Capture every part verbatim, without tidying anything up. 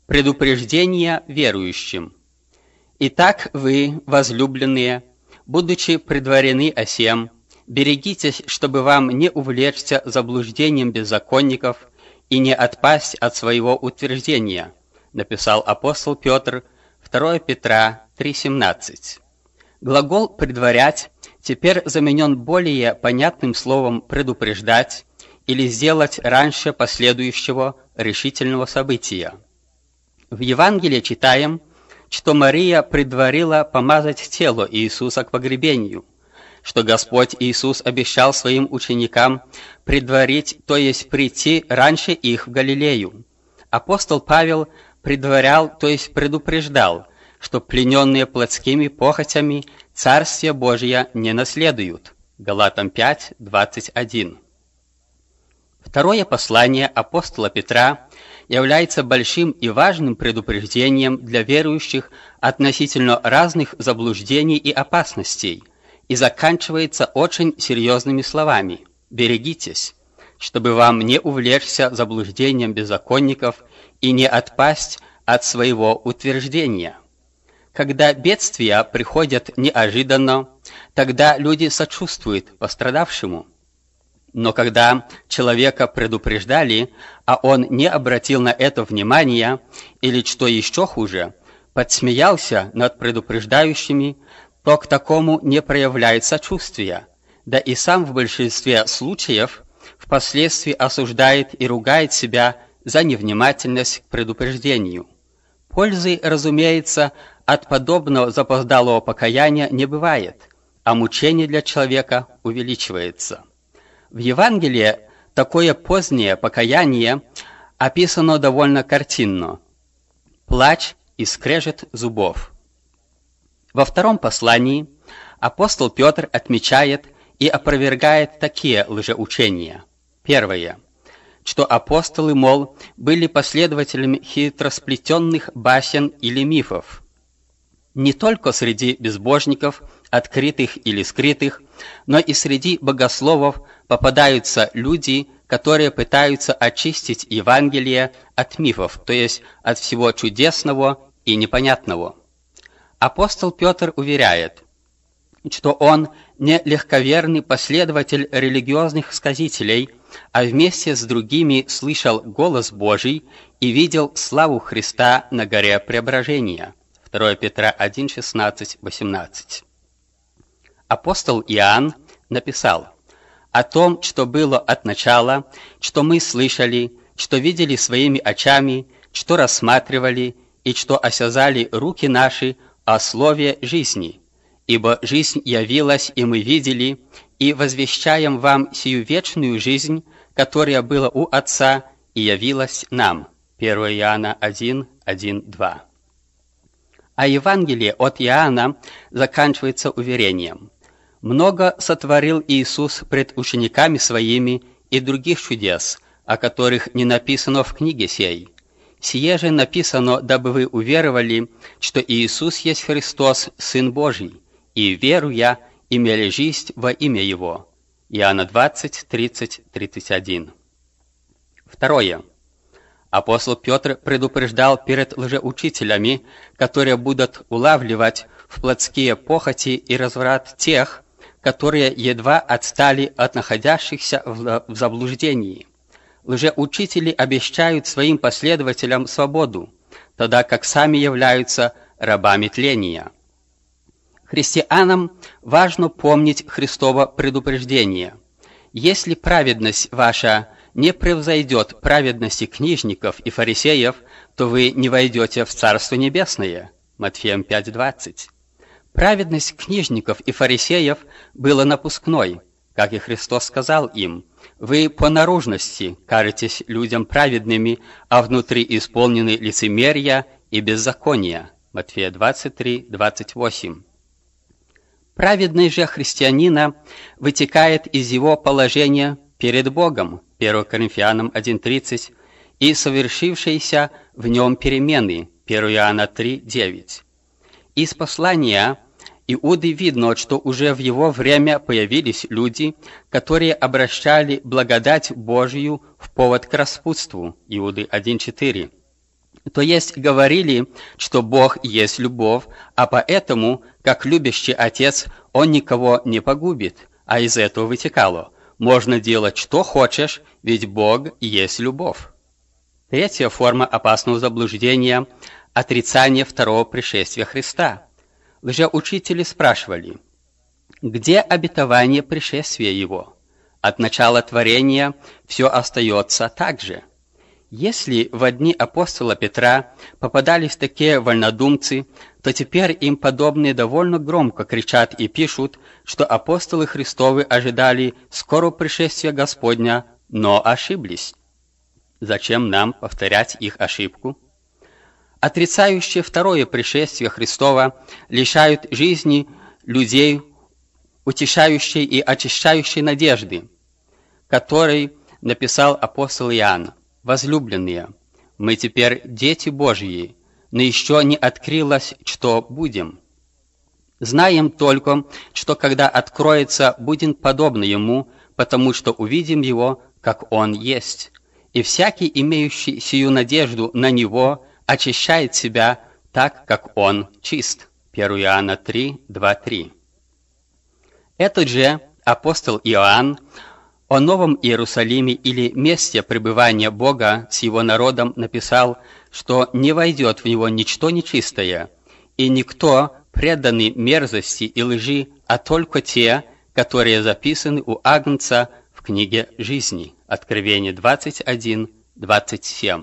Предупреждение верующим. Итак, вы, возлюбленные, будучи предварены о сем, берегитесь, чтобы вам не увлечься заблуждением беззаконников и не отпасть от своего утверждения, написал апостол Петр, второе Петра три семнадцать. Глагол «предварять» теперь заменен более понятным словом «предупреждать» или «сделать раньше последующего решительного события». В Евангелии читаем, что Мария предварила помазать тело Иисуса к погребению, что Господь Иисус обещал своим ученикам предварить, то есть прийти раньше их в Галилею. Апостол Павел предварял, то есть предупреждал, что плененные плотскими похотями Царствие Божие не наследуют. Галатам пять двадцать один. Второе послание апостола Петра является большим и важным предупреждением для верующих относительно разных заблуждений и опасностей и заканчивается очень серьезными словами «берегитесь, чтобы вам не увлечься заблуждением беззаконников и не отпасть от своего утверждения». Когда бедствия приходят неожиданно, тогда люди сочувствуют пострадавшему. Но когда человека предупреждали, а он не обратил на это внимания, или, что еще хуже, подсмеялся над предупреждающими, то к такому не проявляет сочувствия, да и сам в большинстве случаев впоследствии осуждает и ругает себя за невнимательность к предупреждению. Пользы, разумеется, от подобного запоздалого покаяния не бывает, а мучение для человека увеличивается. В Евангелии такое позднее покаяние описано довольно картинно. Плач и скрежет зубов. Во втором послании апостол Петр отмечает и опровергает такие лжеучения. Первое. Что апостолы, мол, были последователями хитросплетенных басен или мифов. Не только среди безбожников, открытых или скрытых, но и среди богословов попадаются люди, которые пытаются очистить Евангелие от мифов, то есть от всего чудесного и непонятного. Апостол Петр уверяет, что он не легковерный последователь религиозных сказителей, а вместе с другими слышал голос Божий и видел славу Христа на горе Преображения. второе Петра один шестнадцать восемнадцать. Апостол Иоанн написал о том, что было от начала, что мы слышали, что видели своими очами, что рассматривали и что осязали руки наши о слове жизни. Ибо жизнь явилась, и мы видели, и возвещаем вам сию вечную жизнь, которая была у Отца и явилась нам. первое Иоанна один один два. А Евангелие от Иоанна заканчивается уверением: «Много сотворил Иисус пред учениками своими и других чудес, о которых не написано в книге сей. Сие же написано, дабы вы уверовали, что Иисус есть Христос, Сын Божий, и, веруя, имели жизнь во имя Его». Иоанна двадцать тридцать тридцать один. Второе. Апостол Петр предупреждал перед лжеучителями, которые будут улавливать в плотские похоти и разврат тех, которые едва отстали от находящихся в заблуждении. Лжеучители обещают своим последователям свободу, тогда как сами являются рабами тления. Христианам важно помнить Христово предупреждение: «Если праведность ваша не превзойдет праведности книжников и фарисеев, то вы не войдете в Царство Небесное». Матфеям пять двадцать. Праведность книжников и фарисеев была напускной, как и Христос сказал им: «Вы по наружности кажетесь людям праведными, а внутри исполнены лицемерия и беззакония». Матфея двадцать три двадцать восемь. Праведность же христианина вытекает из его положения перед Богом, первое Коринфянам один тридцать, и совершившейся в нем перемены, первое Иоанна три девять. Из послания Иуды видно, что уже в его время появились люди, которые обращали благодать Божию в повод к распутству, Иуды один четыре. то есть говорили, что Бог есть любовь, а поэтому, как любящий Отец, Он никого не погубит, а из этого вытекало: можно делать что хочешь, ведь Бог есть любовь. Третья форма опасного заблуждения – отрицание второго пришествия Христа. Лжеучители спрашивали: где обетование пришествия Его? От начала творения все остается так же. Если в дни апостола Петра попадались такие вольнодумцы, то теперь им подобные довольно громко кричат и пишут, что апостолы Христовы ожидали скорого пришествия Господня, но ошиблись. Зачем нам повторять их ошибку? Отрицающие второе пришествие Христова лишают жизни людей утешающей и очищающей надежды, которой написал апостол Иоанн: «Возлюбленные, мы теперь дети Божьи, но еще не открылось, что будем. Знаем только, что когда откроется, будем подобны Ему, потому что увидим Его, как Он есть. И всякий, имеющий сию надежду на Него, очищает себя так, как Он чист». первое Иоанна три, два, три. Этот же апостол Иоанн о Новом Иерусалиме или месте пребывания Бога с Его народом написал, что не войдет в него ничто нечистое, и никто, преданный мерзости и лжи, а только те, которые записаны у Агнца в книге жизни. Откровение двадцать один, двадцать семь.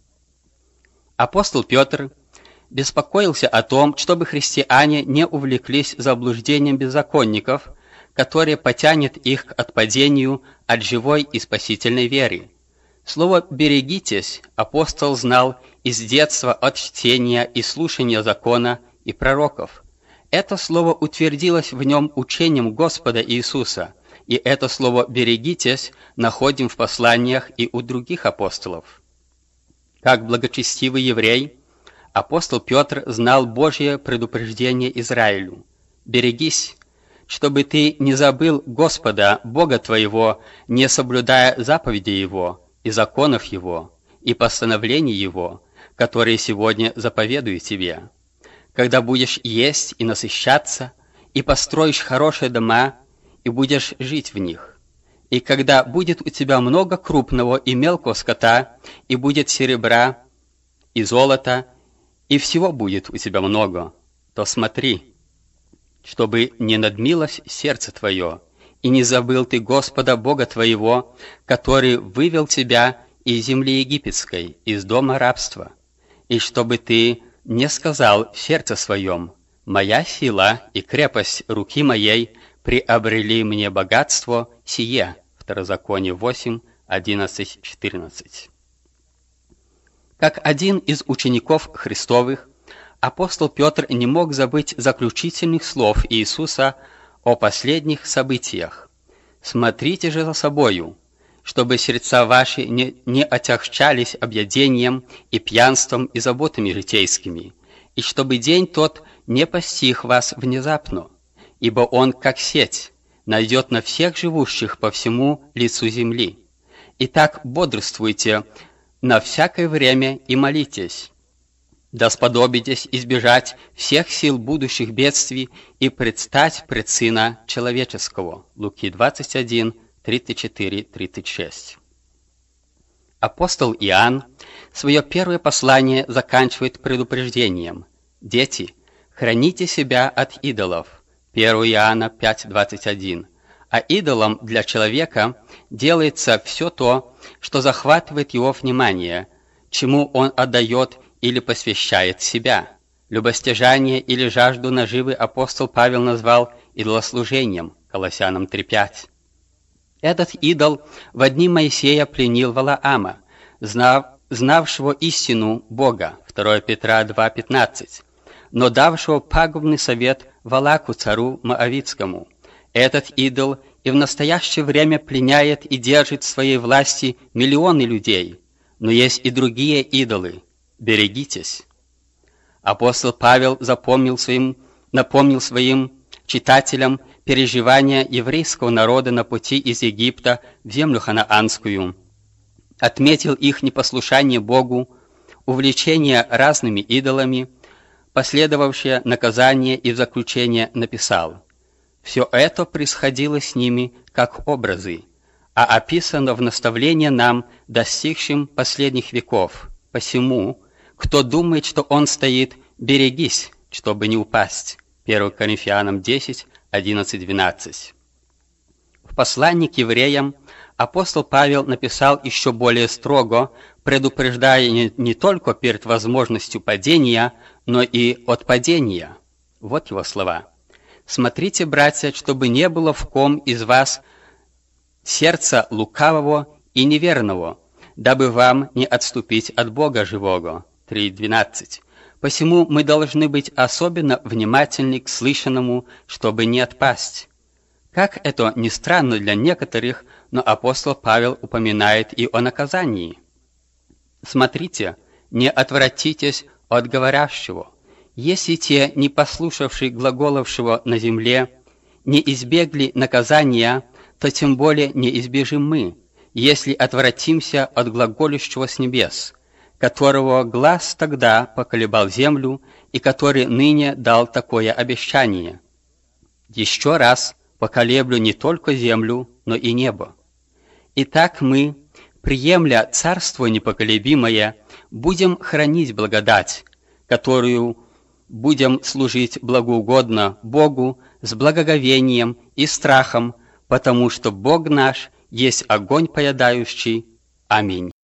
Апостол Петр беспокоился о том, чтобы христиане не увлеклись заблуждением беззаконников, которое потянет их к отпадению от живой и спасительной веры. Слово «берегитесь» апостол знал из детства от чтения и слушания закона и пророков. Это слово утвердилось в нем учением Господа Иисуса, и это слово «берегитесь» находим в посланиях и у других апостолов. Как благочестивый еврей, апостол Петр знал Божье предупреждение Израилю: «Берегись, чтобы ты не забыл Господа, Бога твоего, не соблюдая заповеди Его, и законов Его, и постановлений Его, которые сегодня заповедую тебе. Когда будешь есть и насыщаться, и построишь хорошие дома, и будешь жить в них. И когда будет у тебя много крупного и мелкого скота, и будет серебра и золота, и всего будет у тебя много, то смотри, чтобы не надмилось сердце твое, и не забыл ты Господа Бога твоего, который вывел тебя из земли египетской, из дома рабства, и чтобы ты не сказал в сердце своем: «Моя сила и крепость руки моей приобрели мне богатство сие». Второзаконие восемь, одиннадцать, четырнадцать. Как один из учеников Христовых, апостол Петр не мог забыть заключительных слов Иисуса о последних событиях: «Смотрите же за собою, чтобы сердца ваши не, не отягчались объедением и пьянством и заботами житейскими, и чтобы день тот не постиг вас внезапно, ибо он, как сеть, найдет на всех живущих по всему лицу земли. Итак, бодрствуйте на всякое время и молитесь, да сподобитесь избежать всех сил будущих бедствий и предстать пред Сына Человеческого». Луки двадцать один, тридцать четыре, тридцать шесть. Апостол Иоанн свое первое послание заканчивает предупреждением: «Дети, храните себя от идолов». первое Иоанна пять, двадцать один. А идолом для человека делается все то, что захватывает его внимание, чему он отдает или посвящает себя. Любостяжание или жажду наживы апостол Павел назвал идолослужением. Колоссянам три, пять. Этот идол в дни Моисея пленил Валаама, знав, знавшего истину Бога. второе Петра два, пятнадцать. Но давшего пагубный совет Валаку, цару Моавитскому. Этот идол и в настоящее время пленяет и держит в своей власти миллионы людей. Но есть и другие идолы. Берегитесь. Апостол Павел запомнил своим, напомнил своим читателям переживания еврейского народа на пути из Египта в землю ханаанскую, отметил их непослушание Богу, увлечение разными идолами, последовавшее наказание и в заключение написал: «Все это происходило с ними как образы, а описано в наставлении нам, достигшим последних веков. Посему, кто думает, что он стоит, берегись, чтобы не упасть». первое Коринфянам десять, одиннадцать, двенадцать. В послании к евреям апостол Павел написал еще более строго, предупреждая не, не только перед возможностью падения, но и от падения. Вот его слова. «Смотрите, братья, чтобы не было в ком из вас сердца лукавого и неверного, дабы вам не отступить от Бога живого». три двенадцать. Посему мы должны быть особенно внимательны к слышанному, чтобы не отпасть. Как это ни странно для некоторых, но апостол Павел упоминает и о наказании. «Смотрите, не отвратитесь от говорящего. Если те, не послушавшие глаголовшего на земле, не избегли наказания, то тем более не избежим мы, если отвратимся от глаголющего с небес, которого глаз тогда поколебал землю и который ныне дал такое обещание. Еще раз поколеблю не только землю, но и небо. Итак мы, приемля царство непоколебимое, будем хранить благодать, которую будем служить благоугодно Богу с благоговением и страхом, потому что Бог наш есть огонь поедающий. Аминь.